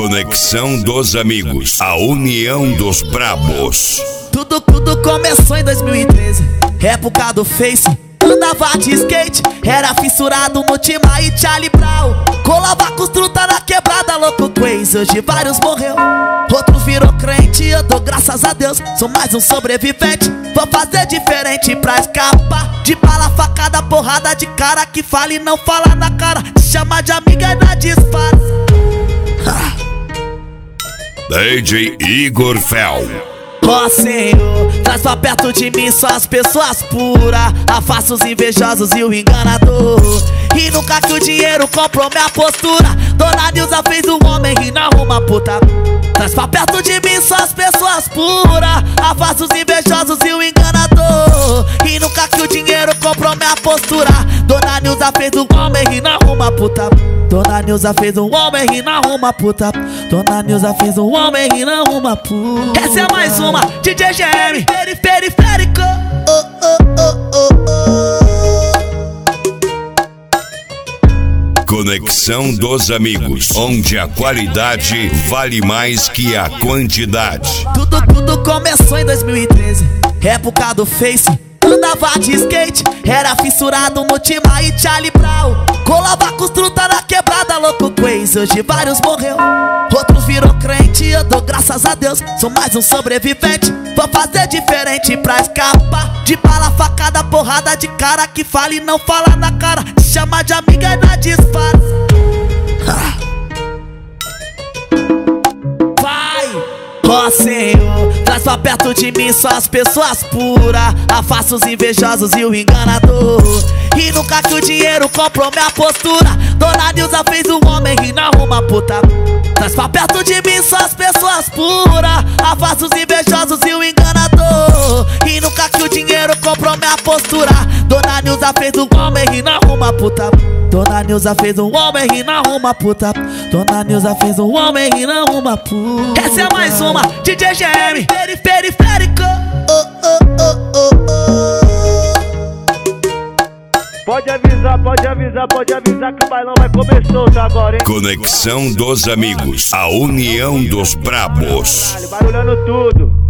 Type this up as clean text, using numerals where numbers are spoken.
Conexão dos amigos, a união dos brabos. Tudo começou em 2013, época do Face. Andava de skate, era fissurado no Tima e Charlie Brown. Colava com os truta na quebrada, louco crazy. Hoje vários morreu, outros virou crente. Eu dou graças a Deus, sou mais um sobrevivente. Vou fazer diferente pra escapar de bala, facada, porrada de cara que fala e não fala na cara. Te chama de amiga e dá disfarça. DJ Igor Fel. Ó Senhor, traz pra perto de mim só as pessoas puras. Afasta os invejosos e o enganador. E nunca que o dinheiro comprou minha postura. Dona Nilza fez um homem e não uma puta. Traz pra perto de mim só as pessoas puras. Afasta os invejosos e o enganador. E nunca que o dinheiro comprou minha postura. Dona Nilza fez um homem e não uma puta. Dona Nilza fez um homem e não uma puta. Dona Nilza fez um homem e não uma puta. Essa é mais uma, DJ GM, periférico. Conexão dos amigos, onde a qualidade vale mais que a quantidade. Tudo começou em 2013, época do Face. Andava de skate, era fissurado no Tima e Charlie Brown. Colava com os truta na quebrada, louco crazy. Hoje vários morreu, outros virou crente. Eu dou graças a Deus, sou mais um sobrevivente. Vou fazer diferente pra escapar de bala, facada, porrada de cara que fala e não fala na cara. Te chama de amiga e dá disfarça. Ó Senhor, traz pra perto de mim só as pessoas puras. Afasta os invejosos e o enganador. E nunca que o dinheiro comprou minha postura. Dona Nilza fez um homem e não uma puta. Traz pra perto de mim só as pessoas puras. Afasta os invejosos e o enganador. E nunca que o dinheiro comprou minha postura. Dona Nilza fez um homem e não uma puta. Dona Nilza fez um homem e não uma puta. Dona Nilza fez um homem e não uma puta. Essa é mais uma, DJ GM, periférico. Pode avisar que o bailão vai começar agora, hein? Conexão dos amigos, a união dos brabos. Barulhando tudo.